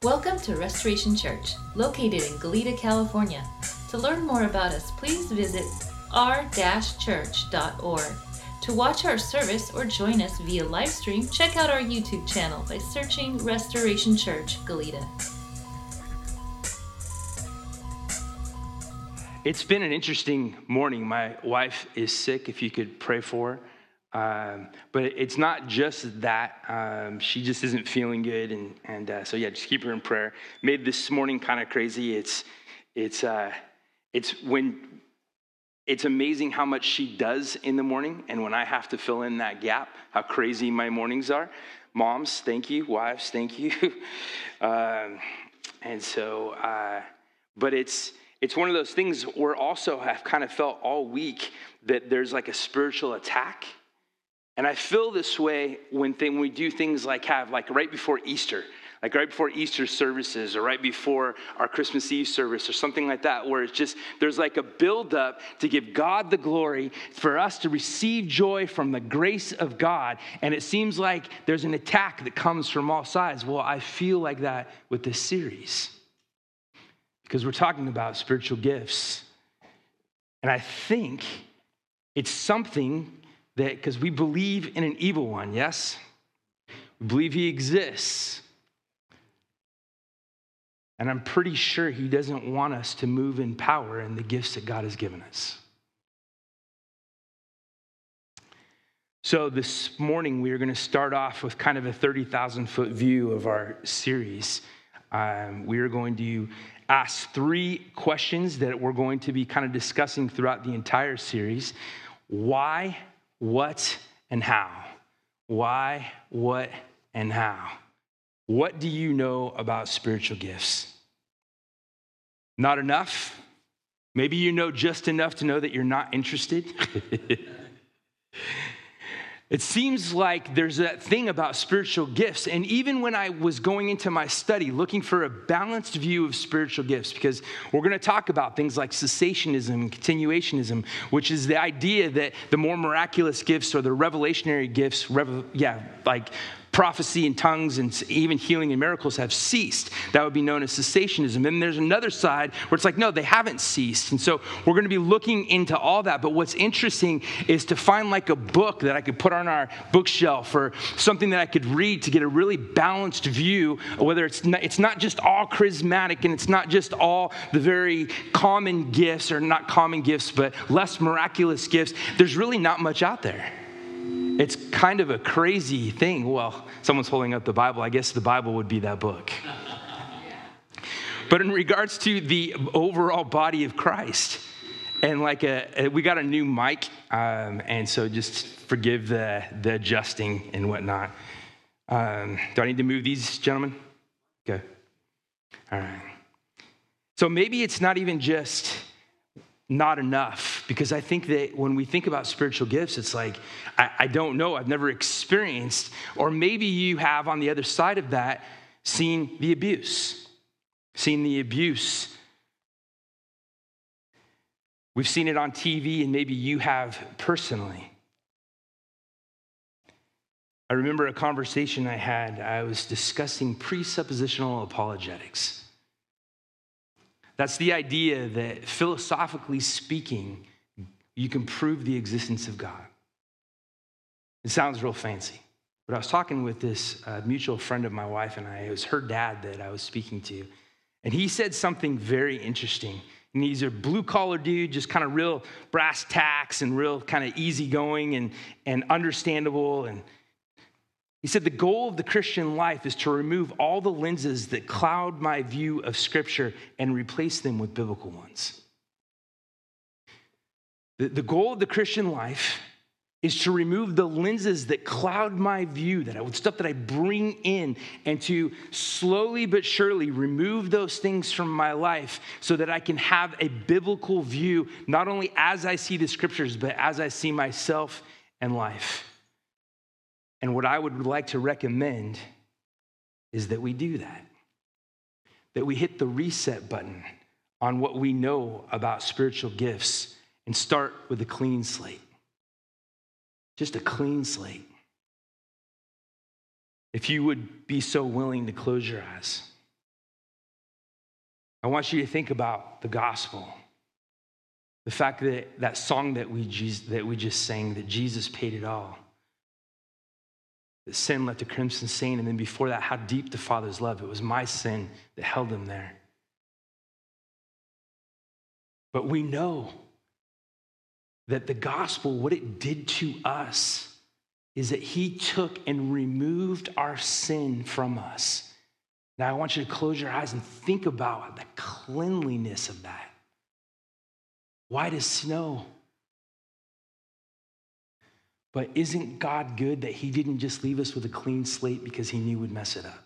Welcome to Restoration Church, located in Goleta, California. To learn more about us, please visit r-church.org. To watch our service or join us via live stream, check out our YouTube channel by searching Restoration Church, Goleta. It's been an interesting morning. My wife is sick, if you could pray for her. But it's not just that. She just isn't feeling good. So just keep her in prayer. Made this morning kind of crazy. It's amazing how much she does in the morning. And when I have to fill in that gap, how crazy my mornings are. Moms, thank you. Wives, thank you. But it's one of those things where also I've kind of felt all week that there's like a spiritual attack. And I feel this way when we do things like right before Easter, like right before Easter services or right before our Christmas Eve service or something like that, where it's just, there's like a buildup to give God the glory, for us to receive joy from the grace of God. And it seems like there's an attack that comes from all sides. Well, I feel like that with this series, because we're talking about spiritual gifts. And I think it's something that, because we believe in an evil one, yes? We believe he exists. And I'm pretty sure he doesn't want us to move in power in the gifts that God has given us. So this morning, we are going to start off with kind of a 30,000-foot view of our series. We are going to ask 3 questions that we're going to be kind of discussing throughout the entire series. Why, what, and how? Why, what, and how? What do you know about spiritual gifts? Not enough? Maybe you know just enough to know that you're not interested. It seems like there's that thing about spiritual gifts. And even when I was going into my study, looking for a balanced view of spiritual gifts, because we're going to talk about things like cessationism and continuationism, which is the idea that the more miraculous gifts or the revelationary gifts, like prophecy and tongues and even healing and miracles have ceased. That would be known as cessationism. And there's another side where it's like, no, they haven't ceased. And so we're going to be looking into all that. But what's interesting is to find like a book that I could put on our bookshelf or something that I could read to get a really balanced view, whether it's not just all charismatic and it's not just all the very common gifts, or not common gifts, but less miraculous gifts. There's really not much out there. It's kind of a crazy thing. Well, someone's holding up the Bible. I guess the Bible would be that book. But in regards to the overall body of Christ, and we got a new mic, and so just forgive the adjusting and whatnot. Do I need to move these, gentlemen? Okay. All right. So maybe it's not even just not enough, because I think that when we think about spiritual gifts, it's like, I don't know, I've never experienced, or maybe you have on the other side of that seen the abuse. We've seen it on TV, and maybe you have personally. I remember a conversation I had. I was discussing presuppositional apologetics. That's the idea that, philosophically speaking, you can prove the existence of God. It sounds real fancy. But I was talking with this mutual friend of my wife and I. It was her dad that I was speaking to. And he said something very interesting. And he's a blue-collar dude, just kind of real brass tacks and real kind of easygoing and understandable. And he said, the goal of the Christian life is to remove all the lenses that cloud my view of Scripture and replace them with biblical ones. The goal of the Christian life is to remove the lenses that cloud my view, stuff that I bring in, and to slowly but surely remove those things from my life so that I can have a biblical view, not only as I see the Scriptures, but as I see myself and life. And what I would like to recommend is that we do that we hit the reset button on what we know about spiritual gifts and start with a clean slate. Just a clean slate. If you would be so willing to close your eyes. I want you to think about the gospel. The fact that that song that we just sang, that Jesus paid it all. That sin left a crimson stain, and then before that, how deep the Father's love. It was my sin that held him there. But we know that the gospel, what it did to us, is that he took and removed our sin from us. Now I want you to close your eyes and think about the cleanliness of that. White as snow. But isn't God good that he didn't just leave us with a clean slate because he knew we'd mess it up?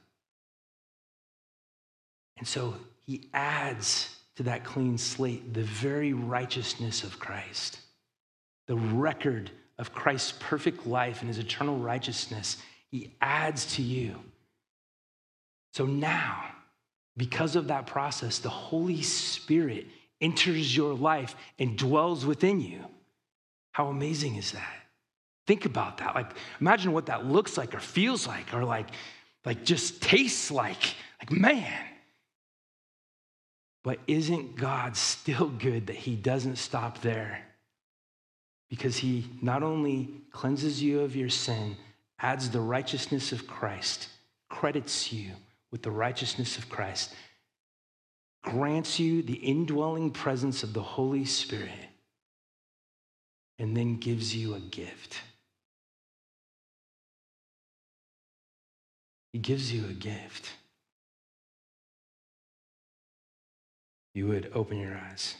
And so he adds to that clean slate the very righteousness of Christ. The record of Christ's perfect life and his eternal righteousness, he adds to you. So now, because of that process, the Holy Spirit enters your life and dwells within you. How amazing is that? Think about that. Like, imagine what that looks like or feels like or like just tastes like. Like, man. But isn't God still good that he doesn't stop there? Because he not only cleanses you of your sin, adds the righteousness of Christ, credits you with the righteousness of Christ, grants you the indwelling presence of the Holy Spirit, and then gives you a gift. He gives you a gift. You would open your eyes.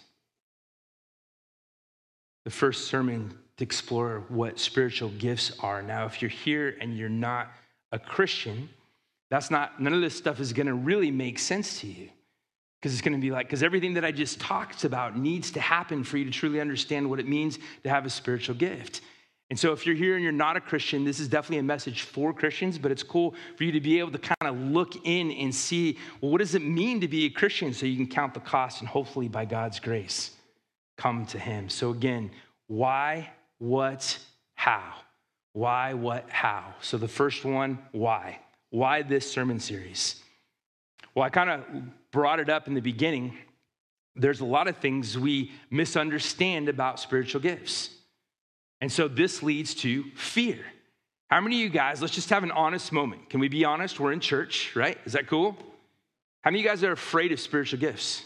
The first sermon to explore what spiritual gifts are. Now, if you're here and you're not a Christian, none of this stuff is going to really make sense to you. Because it's going to be like, because everything that I just talked about needs to happen for you to truly understand what it means to have a spiritual gift. And so if you're here and you're not a Christian, this is definitely a message for Christians, but it's cool for you to be able to kind of look in and see, well, what does it mean to be a Christian? So you can count the cost and hopefully by God's grace, come to him. So again, why, what, how? Why, what, how? So the first one, why? Why this sermon series? Well, I kind of brought it up in the beginning. There's a lot of things we misunderstand about spiritual gifts. And so this leads to fear. How many of you guys, let's just have an honest moment. Can we be honest? We're in church, right? Is that cool? How many of you guys are afraid of spiritual gifts?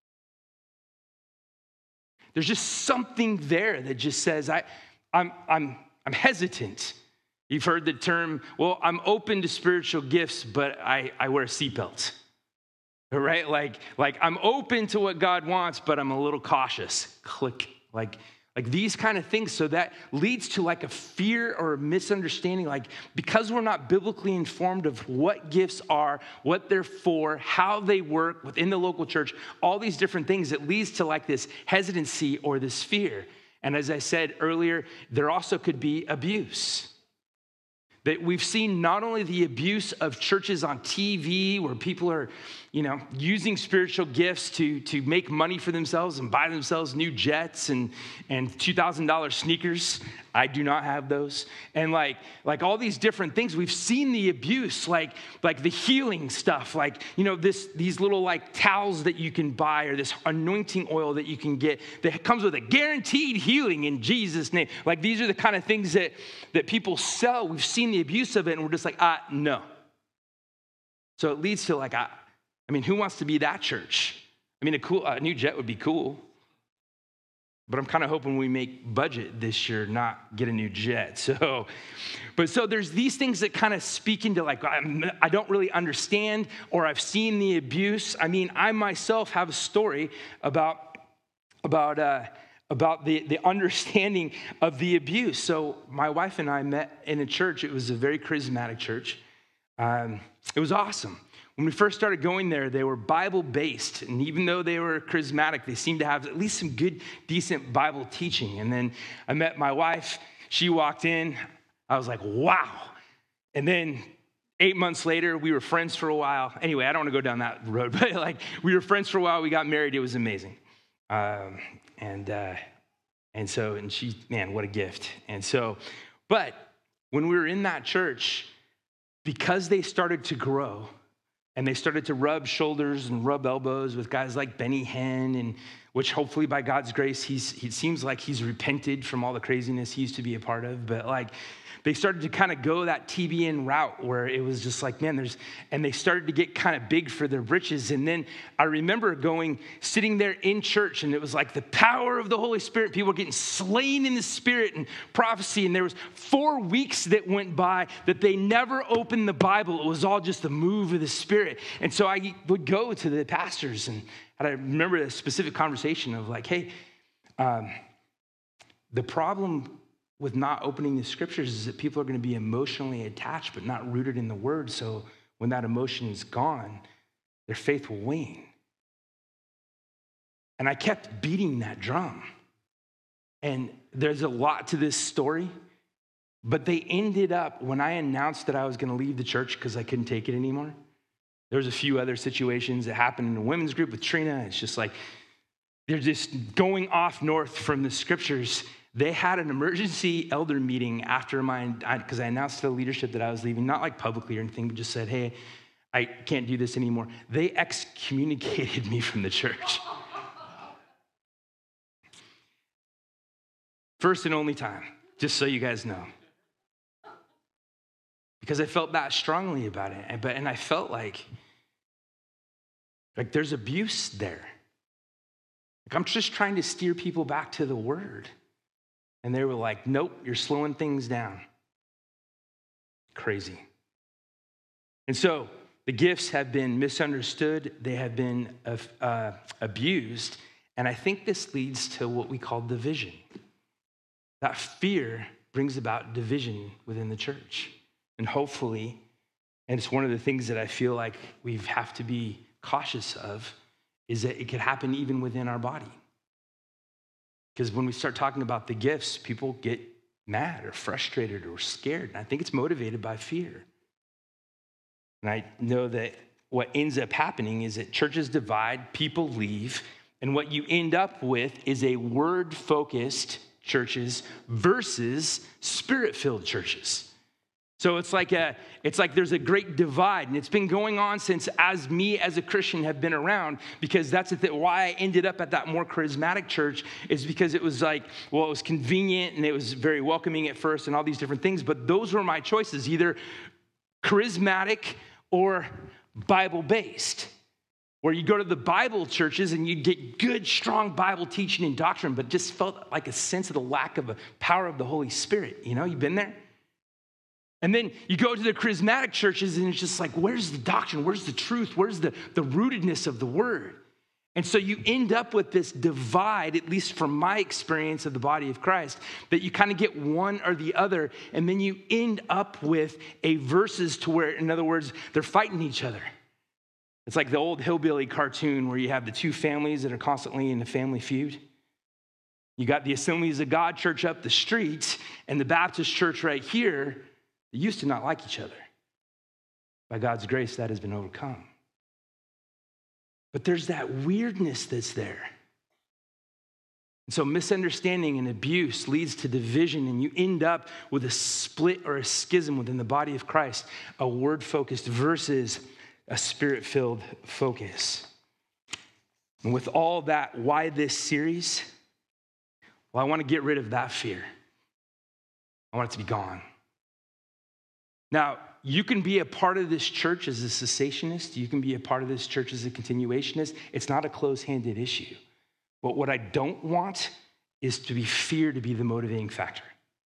There's just something there that just says, I'm hesitant. You've heard the term, well, I'm open to spiritual gifts, but I wear a seatbelt. Right? Like I'm open to what God wants, but I'm a little cautious. Click. Like these kind of things. So that leads to like a fear or a misunderstanding. Like because we're not biblically informed of what gifts are, what they're for, how they work within the local church, all these different things, it leads to like this hesitancy or this fear. And as I said earlier, there also could be abuse. That we've seen not only the abuse of churches on TV where people are, using spiritual gifts to make money for themselves and buy themselves new jets and $2,000 sneakers. I do not have those. And like all these different things, we've seen the abuse, like the healing stuff, these little like towels that you can buy or this anointing oil that you can get that comes with a guaranteed healing in Jesus' name. Like these are the kind of things that people sell. We've seen the abuse of it and we're just like, no. So it leads to like, who wants to be that church? A new jet would be cool. But I'm kind of hoping we make budget this year, not get a new jet. So there's these things that kind of speak into like, I don't really understand, or I've seen the abuse. I myself have a story about the understanding of the abuse. So my wife and I met in a church. It was a very charismatic church. It was awesome. When we first started going there, they were Bible-based, and even though they were charismatic, they seemed to have at least some good, decent Bible teaching. And then I met my wife. She walked in. I was like, wow. And then 8 months later, we were friends for a while. Anyway, I don't want to go down that road, but we were friends for a while. We got married. It was amazing. And she, man, what a gift. But when we were in that church, because they started to grow, And they started to rub shoulders and rub elbows with guys like Benny Hinn, and which hopefully by God's grace, he seems like he's repented from all the craziness he used to be a part of. But like, they started to kind of go that TBN route where it was just like, man, and they started to get kind of big for their britches. And then I remember sitting there in church, and it was like the power of the Holy Spirit. People were getting slain in the Spirit and prophecy. And there was 4 weeks that went by that they never opened the Bible. It was all just the move of the Spirit. And so I would go to the pastors, and I remember a specific conversation of like, hey, the problem with not opening the scriptures is that people are going to be emotionally attached but not rooted in the word. So when that emotion is gone, their faith will wane. And I kept beating that drum. And there's a lot to this story, but they ended up, when I announced that I was going to leave the church because I couldn't take it anymore, there was a few other situations that happened in the women's group with Trina. It's just like, they're just going off north from the scriptures. They had an emergency elder meeting after because I announced to the leadership that I was leaving, not like publicly or anything, but just said, hey, I can't do this anymore. They excommunicated me from the church. First and only time, just so you guys know. Because I felt that strongly about it. And I felt like there's abuse there. Like I'm just trying to steer people back to the word. And they were like, nope, you're slowing things down. Crazy. And so the gifts have been misunderstood. They have been abused. And I think this leads to what we call division. That fear brings about division within the church. And hopefully, and it's one of the things that I feel like we have to be cautious of, is that it could happen even within our body. Because when we start talking about the gifts, people get mad or frustrated or scared. And I think it's motivated by fear. And I know that what ends up happening is that churches divide, people leave, and what you end up with is a word-focused churches versus spirit-filled churches. So it's like there's a great divide, and it's been going on since as a Christian have been around, because that's why I ended up at that more charismatic church is because it was like, well, it was convenient and it was very welcoming at first and all these different things, but those were my choices, either charismatic or Bible-based, where you go to the Bible churches and you get good, strong Bible teaching and doctrine, but just felt like a sense of the lack of the power of the Holy Spirit. You know, you've been there? And then you go to the charismatic churches and it's just like, where's the doctrine? Where's the truth? Where's the rootedness of the word? And so you end up with this divide, at least from my experience of the body of Christ, that you kind of get one or the other, and then you end up with a versus to where, in other words, they're fighting each other. It's like the old hillbilly cartoon where you have the two families that are constantly in a family feud. You got the Assemblies of God church up the street and the Baptist church right here. They used to not like each other. By God's grace, that has been overcome. But there's that weirdness that's there. And so misunderstanding and abuse leads to division, and you end up with a split or a schism within the body of Christ, a word-focused versus a spirit-filled focus. And with all that, why this series? Well, I want to get rid of that fear. I want it to be gone. Now, you can be a part of this church as a cessationist. You can be a part of this church as a continuationist. It's not a close-handed issue. But what I don't want is to be fear to be the motivating factor.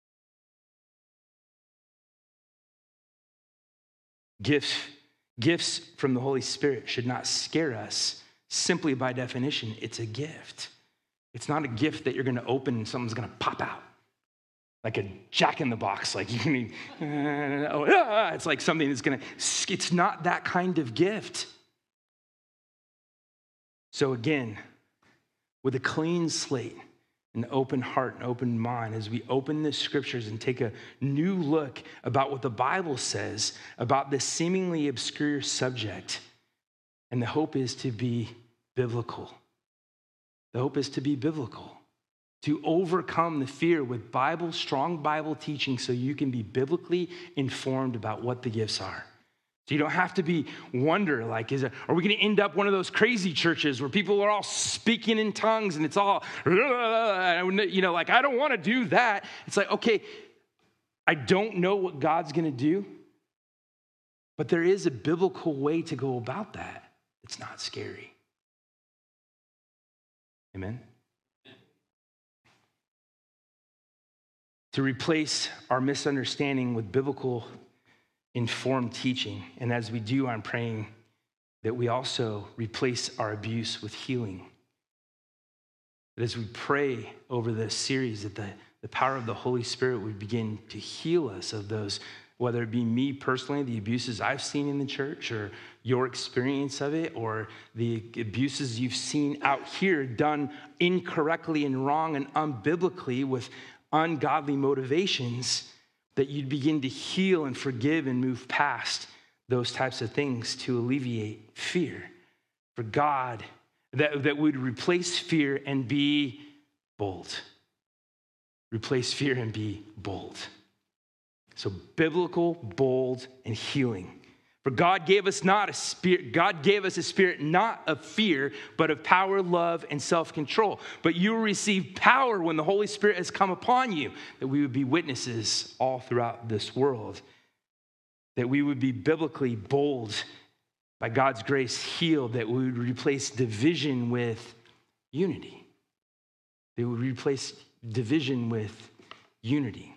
Gifts from the Holy Spirit should not scare us simply by definition. It's a gift. It's not a gift that you're going to open and something's going to pop out. Like a jack in the box, like it's like something that's it's not that kind of gift. So again, with a clean slate, an open heart, an open mind, as we open the scriptures and take a new look about what the Bible says about this seemingly obscure subject, and the hope is to be biblical. The hope is to be biblical. To overcome the fear with strong Bible teaching so you can be biblically informed about what the gifts are. So you don't have to wonder, like, are we going to end up one of those crazy churches where people are all speaking in tongues and it's all, like, I don't want to do that. It's like, okay, I don't know what God's going to do, but there is a biblical way to go about that. It's not scary. Amen? To replace our misunderstanding with biblical informed teaching. And as we do, I'm praying that we also replace our abuse with healing. That as we pray over this series, that the power of the Holy Spirit would begin to heal us of those, whether it be me personally, the abuses I've seen in the church, or your experience of it, or the abuses you've seen out here done incorrectly and wrong and unbiblically with ungodly motivations, that you'd begin to heal and forgive and move past those types of things to alleviate fear. For God, that would replace fear and be bold. Replace fear and be bold. So biblical, bold, and healing. For God gave us a spirit not of fear, but of power, love, and self-control. But you will receive power when the Holy Spirit has come upon you, that we would be witnesses all throughout this world. That we would be biblically bold, by God's grace healed, that we would replace division with unity. They would replace division with unity.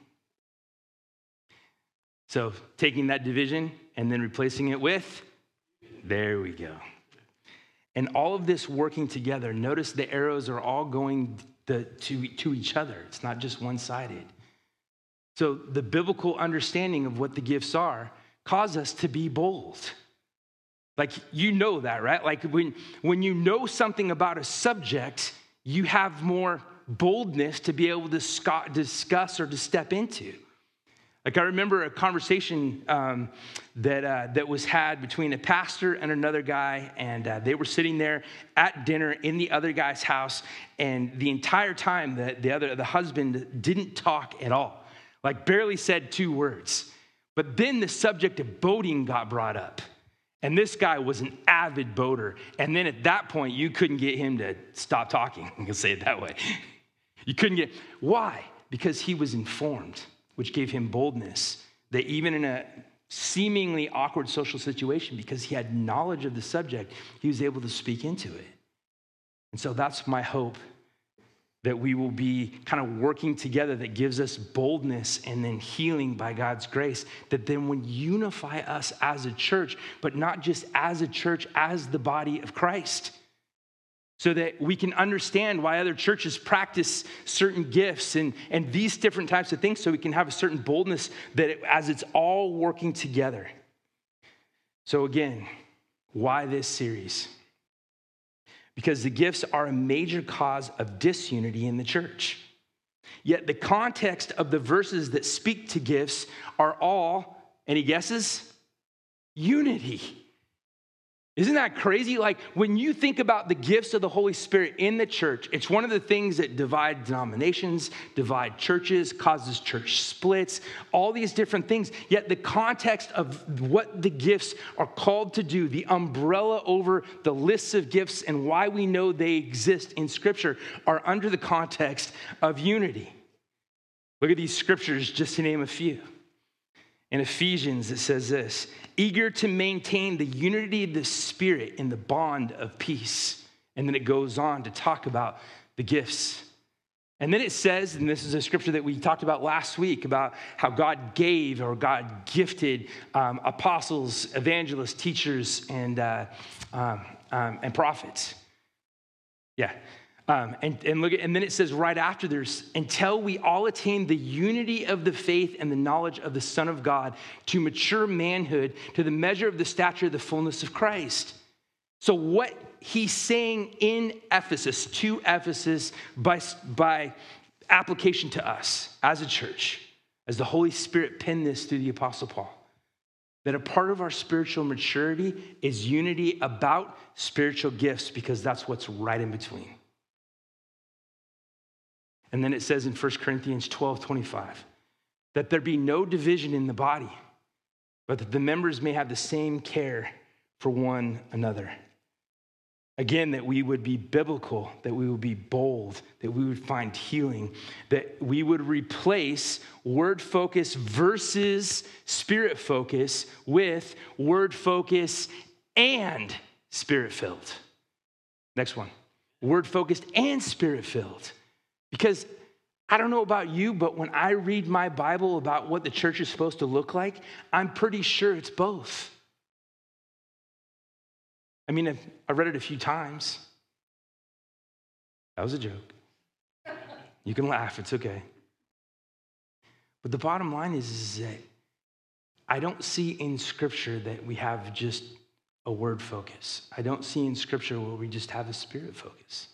So taking that division and then replacing it with, there we go. And all of this working together, notice the arrows are all going to each other. It's not just one-sided. So the biblical understanding of what the gifts are cause us to be bold. Like, you know that, right? Like when you know something about a subject, you have more boldness to be able to discuss or to step into. Like, I remember a conversation that was had between a pastor and another guy, and they were sitting there at dinner in the other guy's house, and the entire time the husband didn't talk at all, like barely said 2 words. But then the subject of boating got brought up, and this guy was an avid boater, and then at that point, you couldn't get him to stop talking. I'm gonna say it that way. You couldn't get, why? Because he was informed, which gave him boldness, that even in a seemingly awkward social situation, because he had knowledge of the subject, he was able to speak into it. And so that's my hope, that we will be kind of working together, that gives us boldness and then healing by God's grace, that then would unify us as a church, but not just as a church, as the body of Christ. So that we can understand why other churches practice certain gifts and these different types of things, so we can have a certain boldness as it's all working together. So again, why this series? Because the gifts are a major cause of disunity in the church. Yet the context of the verses that speak to gifts are all, any guesses? Unity. Isn't that crazy? Like, when you think about the gifts of the Holy Spirit in the church, it's one of the things that divide denominations, divide churches, causes church splits, all these different things. Yet the context of what the gifts are called to do, the umbrella over the lists of gifts and why we know they exist in Scripture, are under the context of unity. Look at these scriptures, just to name a few. In Ephesians, it says this: eager to maintain the unity of the Spirit in the bond of peace. And then it goes on to talk about the gifts. And then it says, and this is a scripture that we talked about last week, about how God gave or God gifted apostles, evangelists, teachers, and prophets. Yeah. And look at, and then it says right after this, until we all attain the unity of the faith and the knowledge of the Son of God, to mature manhood, to the measure of the stature of the fullness of Christ. So what he's saying in Ephesus, to Ephesus, by application to us as a church, as the Holy Spirit penned this through the Apostle Paul, that a part of our spiritual maturity is unity about spiritual gifts, because that's what's right in between. And then it says in 1 Corinthians 12:25, that there be no division in the body, but that the members may have the same care for one another. Again, that we would be biblical, that we would be bold, that we would find healing, that we would replace word focus versus spirit focus with word focus and spirit filled. Next one, word focused and spirit filled. Because I don't know about you, but when I read my Bible about what the church is supposed to look like, I'm pretty sure it's both. I mean, I've read it a few times. That was a joke. You can laugh, it's okay. But the bottom line is that I don't see in Scripture that we have just a word focus. I don't see in Scripture where we just have a spirit focus.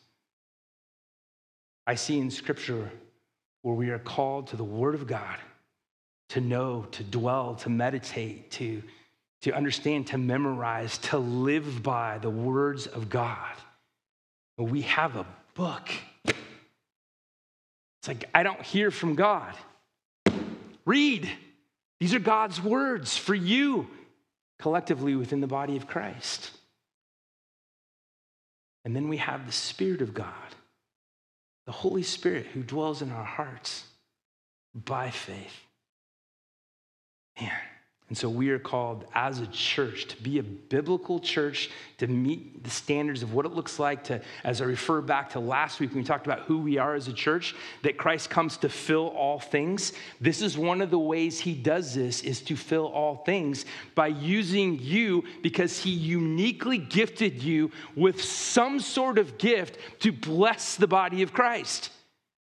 I see in Scripture where we are called to the Word of God, to know, to dwell, to meditate, to understand, to memorize, to live by the words of God. We have a book. It's like, I don't hear from God. Read. These are God's words for you collectively within the body of Christ. And then we have the Spirit of God, the Holy Spirit who dwells in our hearts by faith. Man. And so we are called as a church to be a biblical church, to meet the standards of what it looks like to, as I refer back to last week when we talked about who we are as a church, that Christ comes to fill all things. This is one of the ways he does this, is to fill all things by using you because he uniquely gifted you with some sort of gift to bless the body of Christ.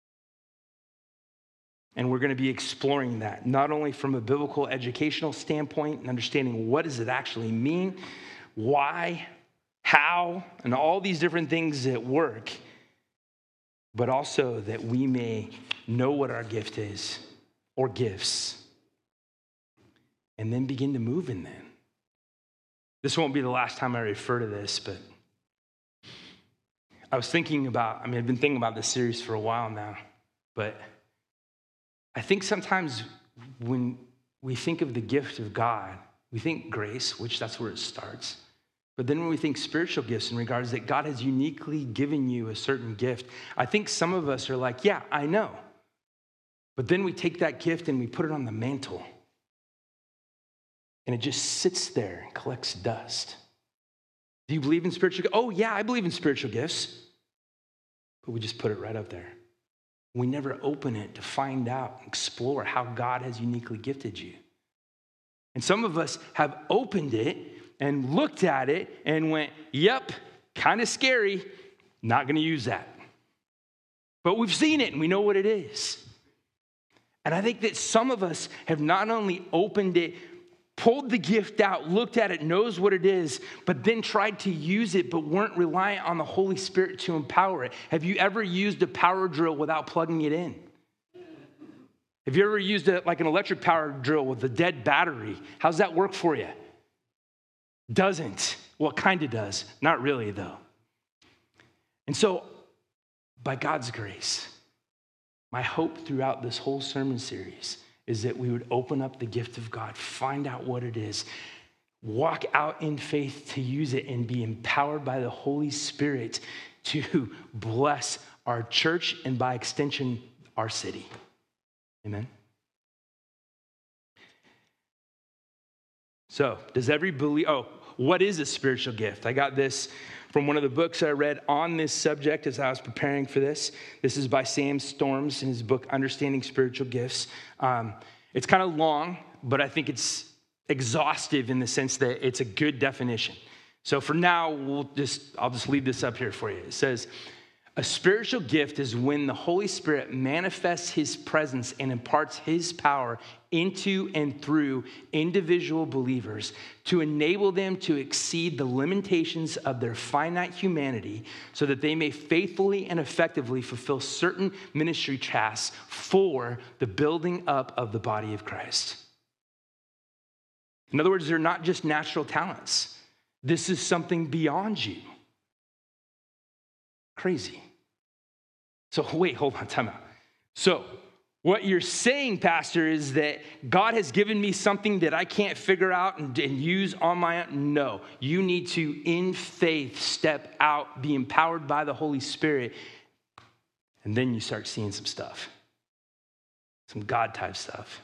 And we're going to be exploring that, not only from a biblical educational standpoint and understanding what does it actually mean, why, how, and all these different things at work, but also that we may know what our gift is or gifts and then begin to move in them. This won't be the last time I refer to this, but I've been thinking about this series for a while now, but I think sometimes when we think of the gift of God, we think grace, which that's where it starts. But then when we think spiritual gifts in regards that God has uniquely given you a certain gift, I think some of us are like, yeah, I know. But then we take that gift and we put it on the mantle. And it just sits there and collects dust. Do you believe in spiritual gifts? Oh, yeah, I believe in spiritual gifts. But we just put it right up there. We never open it to find out, explore how God has uniquely gifted you. And some of us have opened it and looked at it and went, yep, kind of scary, not going to use that. But we've seen it and we know what it is. And I think that some of us have not only opened it, pulled the gift out, looked at it, knows what it is, but then tried to use it, but weren't reliant on the Holy Spirit to empower it. Have you ever used a power drill without plugging it in? Have you ever used like an electric power drill with a dead battery? How's that work for you? Doesn't. Well, it kind of does. Not really, though. And so, by God's grace, my hope throughout this whole sermon series is that we would open up the gift of God, find out what it is, walk out in faith to use it, and be empowered by the Holy Spirit to bless our church and by extension, our city. Amen? So, what is a spiritual gift? I got this from one of the books I read on this subject as I was preparing for this. This is by Sam Storms in his book, Understanding Spiritual Gifts. It's kind of long, but I think it's exhaustive in the sense that it's a good definition. So for now, I'll just leave this up here for you. It says, a spiritual gift is when the Holy Spirit manifests his presence and imparts his power into and through individual believers to enable them to exceed the limitations of their finite humanity so that they may faithfully and effectively fulfill certain ministry tasks for the building up of the body of Christ. In other words, they're not just natural talents. This is something beyond you. Crazy. So wait, hold on, time out. So What you're saying, Pastor, is that God has given me something that I can't figure out and use on my own. No, you need to, in faith, step out, be empowered by the Holy Spirit, and then you start seeing some stuff, some God-type stuff.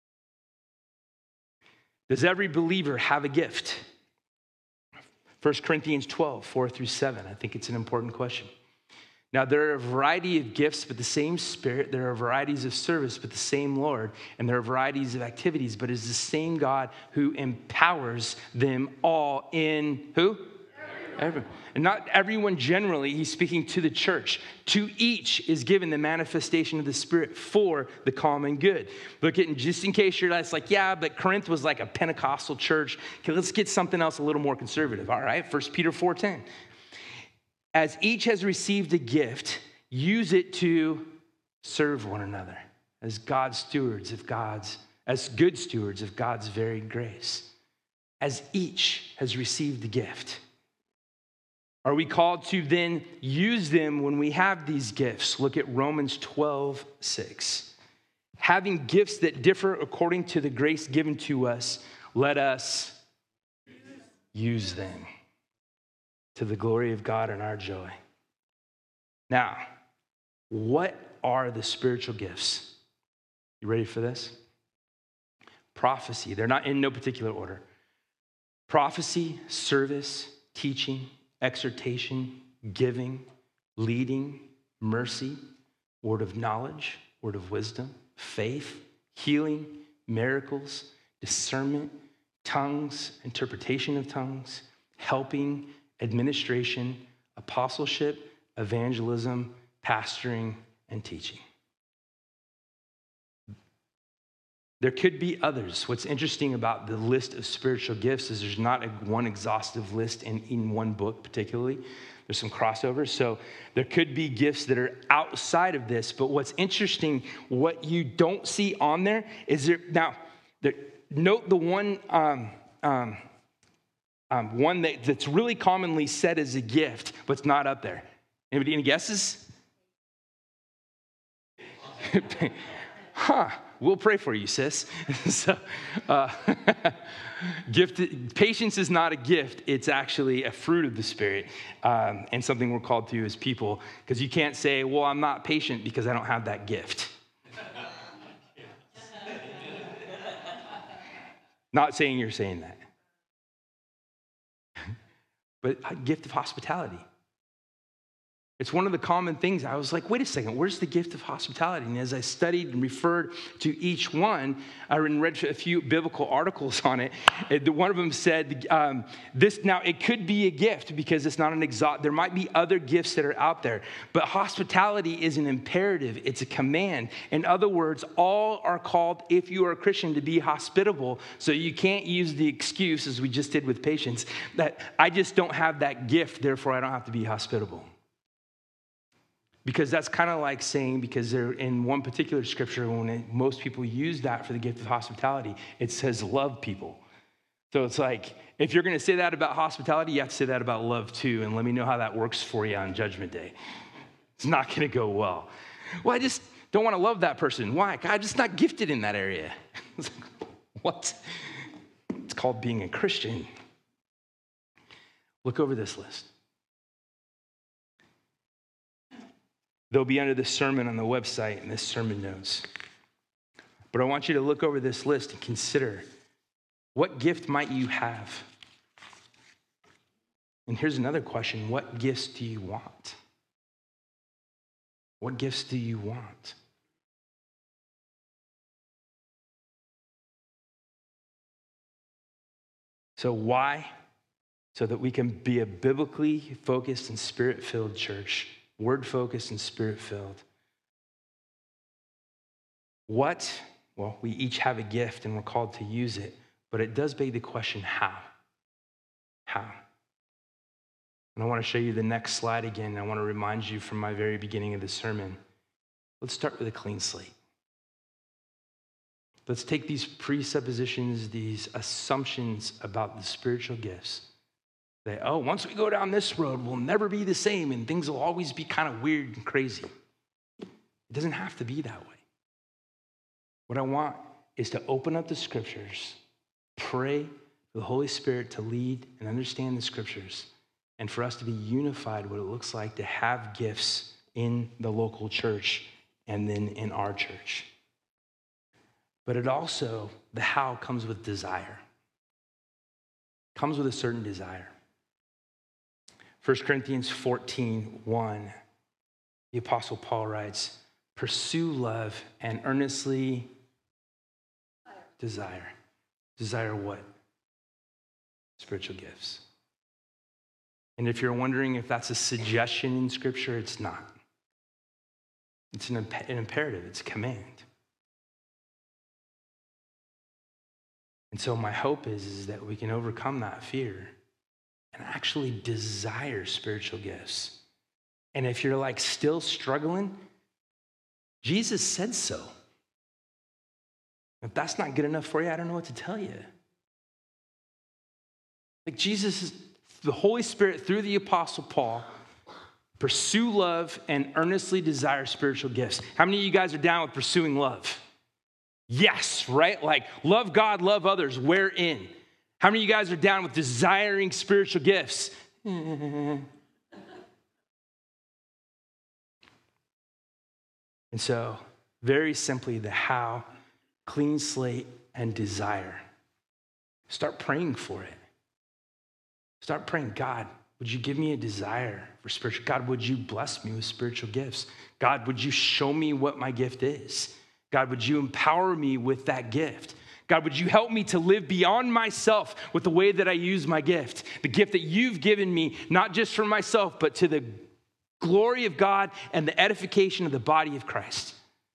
Does every believer have a gift? 1 Corinthians 12, 4-7. I think it's an important question. Now, there are a variety of gifts, but the same Spirit. There are varieties of service, but the same Lord. And there are varieties of activities, but it's the same God who empowers them all in who? Everyone. And not everyone generally. He's speaking to the church. To each is given the manifestation of the Spirit for the common good. Look at, just in case you're like, yeah, but Corinth was like a Pentecostal church. Okay, let's get something else a little more conservative. All right, 1 Peter 4:10. As each has received a gift, use it to serve one another as good stewards of God's varied grace. As each has received the gift. Are we called to then use them when we have these gifts? Look at Romans 12:6. Having gifts that differ according to the grace given to us, let us use them to the glory of God and our joy. Now, what are the spiritual gifts? You ready for this? Prophecy. They're not in no particular order. Prophecy, service, teaching, exhortation, giving, leading, mercy, word of knowledge, word of wisdom, faith, healing, miracles, discernment, tongues, interpretation of tongues, helping, administration, apostleship, evangelism, pastoring, and teaching. There could be others. What's interesting about the list of spiritual gifts is there's not one exhaustive list in one book particularly. There's some crossovers. So there could be gifts that are outside of this. But what's interesting, what you don't see on there is note the one that's really commonly said as a gift, but it's not up there. Anybody, any guesses? We'll pray for you, sis. Patience is not a gift. It's actually a fruit of the Spirit and something we're called to as people. Because you can't say, well, I'm not patient because I don't have that gift. Not saying you're saying that. But a gift of hospitality. It's one of the common things. I was like, wait a second, where's the gift of hospitality? And as I studied and referred to each one, I read a few biblical articles on it. One of them said, now it could be a gift because it's not an there might be other gifts that are out there, but hospitality is an imperative. It's a command. In other words, all are called, if you are a Christian, to be hospitable. So you can't use the excuse, as we just did with patience, that I just don't have that gift, therefore I don't have to be hospitable. Because that's kind of like saying, because they're in one particular scripture, most people use that for the gift of hospitality, it says love people. So it's like, if you're going to say that about hospitality, you have to say that about love too, and let me know how that works for you on Judgment Day. It's not going to go well. Well, I just don't want to love that person. Why? I'm just not gifted in that area. It's like, what? It's called being a Christian. Look over this list. They'll be under the sermon on the website and this sermon notes. But I want you to look over this list and consider, what gift might you have? And here's another question. What gifts do you want? What gifts do you want? So why? So that we can be a biblically focused and spirit-filled church. Word-focused and spirit-filled. What? Well, we each have a gift and we're called to use it, but it does beg the question, how? How? And I want to show you the next slide again. I want to remind you from my very beginning of the sermon. Let's start with a clean slate. Let's take these presuppositions, these assumptions about the spiritual gifts. That, once we go down this road, we'll never be the same and things will always be kind of weird and crazy. It doesn't have to be that way. What I want is to open up the scriptures, pray for the Holy Spirit to lead and understand the scriptures, and for us to be unified what it looks like to have gifts in the local church and then in our church. But it also, the how comes with desire. Comes with a certain desire. 1 Corinthians 14:1, the Apostle Paul writes, pursue love and earnestly desire. Desire what? Spiritual gifts. And if you're wondering if that's a suggestion in Scripture, it's not. It's an imperative, it's a command. And so my hope is that we can overcome that fear and actually desire spiritual gifts. And if you're like still struggling, Jesus said so. If that's not good enough for you, I don't know what to tell you. Like Jesus, the Holy Spirit through the Apostle Paul, pursue love and earnestly desire spiritual gifts. How many of you guys are down with pursuing love? Yes, right? Like love God, love others, wherein? How many of you guys are down with desiring spiritual gifts? And so, very simply, the how, clean slate, and desire. Start praying for it. Start praying, God, would you give me a desire for spiritual? God, would you bless me with spiritual gifts? God, would you show me what my gift is? God, would you empower me with that gift? God, would you help me to live beyond myself with the way that I use my gift? The gift that you've given me, not just for myself, but to the glory of God and the edification of the body of Christ.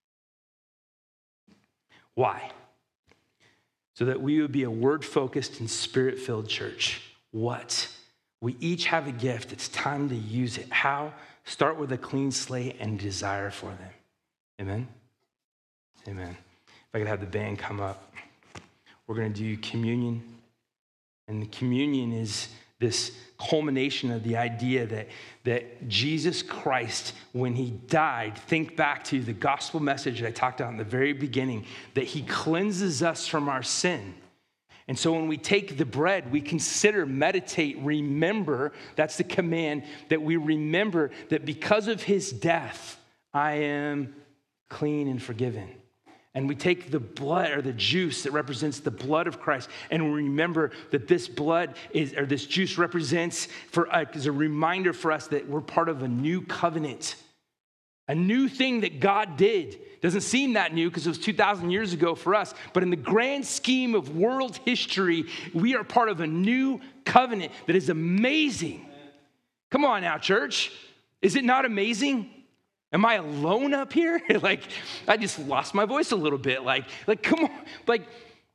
Why? So that we would be a word-focused and spirit-filled church. What? We each have a gift. It's time to use it. How? Start with a clean slate and desire for them. Amen? Amen. If I could have the band come up. We're going to do communion. And the communion is this culmination of the idea that Jesus Christ, when he died, think back to the gospel message that I talked about in the very beginning, that he cleanses us from our sin. And so when we take the bread, we consider, meditate, remember, that's the command, that we remember that because of his death, I am clean and forgiven. And we take the blood or the juice that represents the blood of Christ, and we remember that this blood this juice represents is a reminder for us that we're part of a new covenant, a new thing that God did. Doesn't seem that new because it was 2,000 years ago for us, but in the grand scheme of world history, we are part of a new covenant that is amazing. Come on now, church. Is it not amazing? Am I alone up here? Like, I just lost my voice a little bit. Like, come on. Like,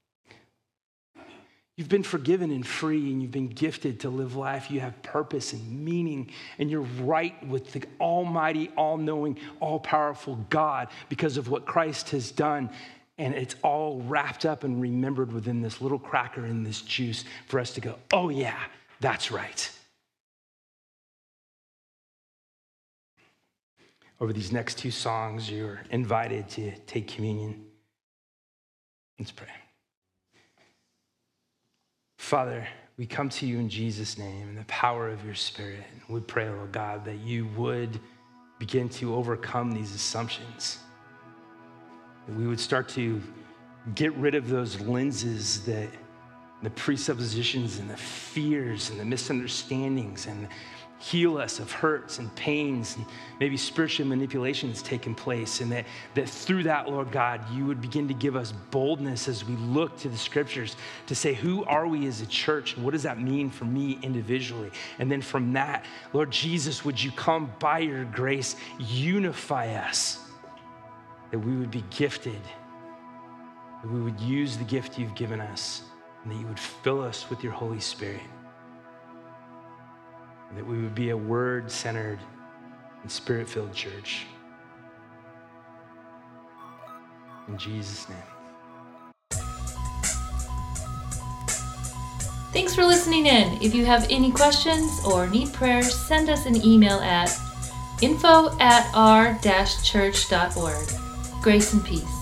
you've been forgiven and free, and you've been gifted to live life. You have purpose and meaning, and you're right with the almighty, all-knowing, all-powerful God because of what Christ has done. And it's all wrapped up and remembered within this little cracker in this juice for us to go, oh yeah, that's right. Over these next two songs, you're invited to take communion. Let's pray. Father, we come to you in Jesus' name in the power of your Spirit. And we pray, Lord God, that you would begin to overcome these assumptions. That we would start to get rid of those lenses, that the presuppositions and the fears and the misunderstandings, and heal us of hurts and pains and maybe spiritual manipulations taking place. And that through that, Lord God, you would begin to give us boldness as we look to the scriptures to say, who are we as a church? And what does that mean for me individually? And then from that, Lord Jesus, would you come by your grace, unify us, that we would be gifted, that we would use the gift you've given us, and that you would fill us with your Holy Spirit. And that we would be a word-centered and spirit-filled church. In Jesus' name. Thanks for listening in. If you have any questions or need prayer, send us an email at info@r-church.org. Grace and peace.